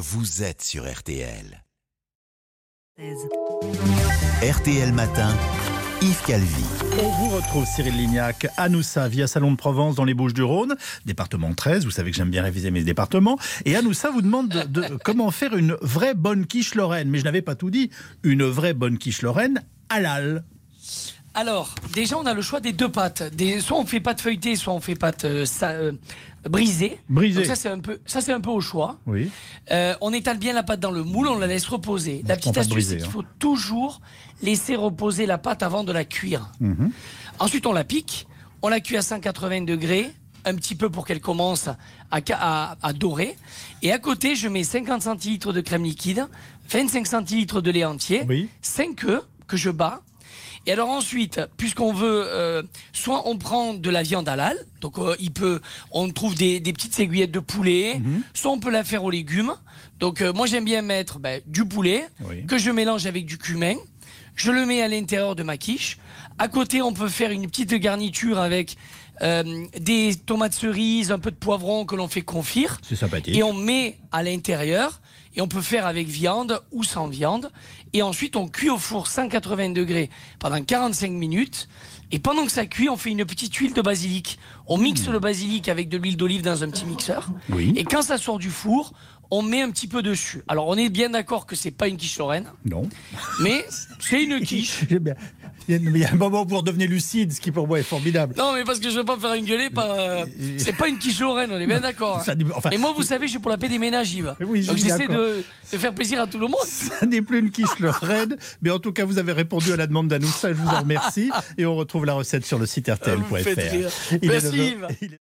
vous êtes sur RTL. RTL Matin, Yves Calvi. On vous retrouve, Cyril Lignac, à Noussa, via Salon de Provence dans les Bouches-du-Rhône, département 13, vous savez que j'aime bien réviser mes départements. Et à Noussa vous demande de comment faire une vraie bonne quiche lorraine. Mais je n'avais pas tout dit, une vraie bonne quiche lorraine halal. Alors, déjà, on a le choix des deux pâtes. Soit on fait pâte feuilletée, soit on fait pâte brisée. Donc ça, c'est un peu au choix. Oui. On étale bien la pâte dans le moule, on la laisse reposer. La petite astuce, c'est qu'il faut toujours laisser reposer la pâte avant de la cuire. Ensuite, on la pique, on la cuit à 180 degrés, un petit peu pour qu'elle commence à dorer. Et à côté, je mets 50 centilitres de crème liquide, 25 centilitres de lait entier, 5 œufs que je bats. Et alors ensuite, puisqu'on veut, soit on prend de la viande halal, donc on trouve des petites aiguillettes de poulet, soit on peut la faire aux légumes. Donc moi j'aime bien mettre du poulet que je mélange avec du cumin. Je le mets à l'intérieur de ma quiche. À côté, on peut faire une petite garniture avec des tomates cerises, un peu de poivron que l'on fait confire. C'est sympathique. Et on met à l'intérieur. Et on peut faire avec viande ou sans viande. Et ensuite, on cuit au four 180 degrés pendant 45 minutes. Et pendant que ça cuit, on fait une petite huile de basilic. On mixe le basilic avec de l'huile d'olive dans un petit mixeur. Et quand ça sort du four, on met un petit peu dessus. Alors, on est bien d'accord que c'est pas une quiche lorraine. Non. Mais c'est une quiche. Il y a un moment où vous redevenez lucide, ce qui pour moi est formidable. Non, mais parce que je veux pas me faire engueuler par... C'est pas une quiche lorraine, on est bien d'accord. Et moi, vous savez, je suis pour la paix des ménages, Yves. Oui, donc j'essaie de faire plaisir à tout le monde. Ça n'est plus une quiche lorraine, mais en tout cas, vous avez répondu à la demande d'Anoussa, je vous en remercie. Et on retrouve la recette sur le site rtl.fr. Merci Yves.